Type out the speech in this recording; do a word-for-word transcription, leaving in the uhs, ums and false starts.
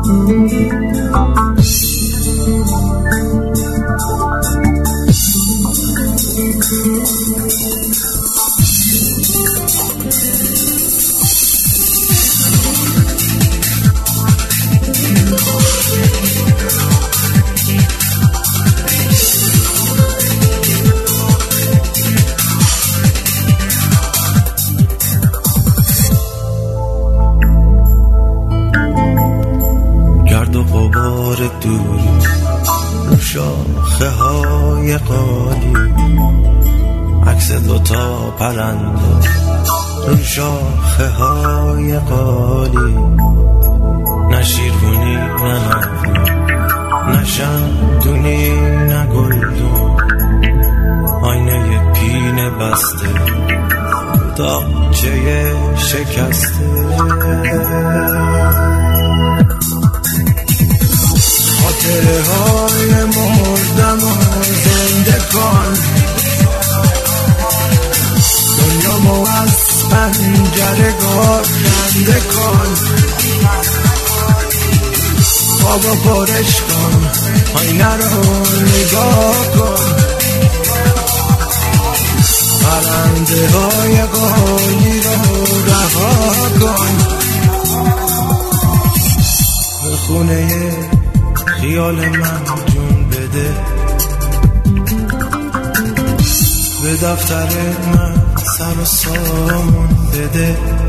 دور رو شاخه های قالی، عکس دوتا پرنده رو شاخه های قالی، نه شیرگونی نه نافی، نه شمدونی نه گلدون، آینه پینه بسته داغچه شکسته، خاطره های مردم و زنده کن، دنیا مو از پنجره گرده کن، بابا پرش کن، آینه رو نگاه کن، پرنده های قالی رو رها کن، به خونه خیال من جون بده، به دفتر من سر و سامون بده،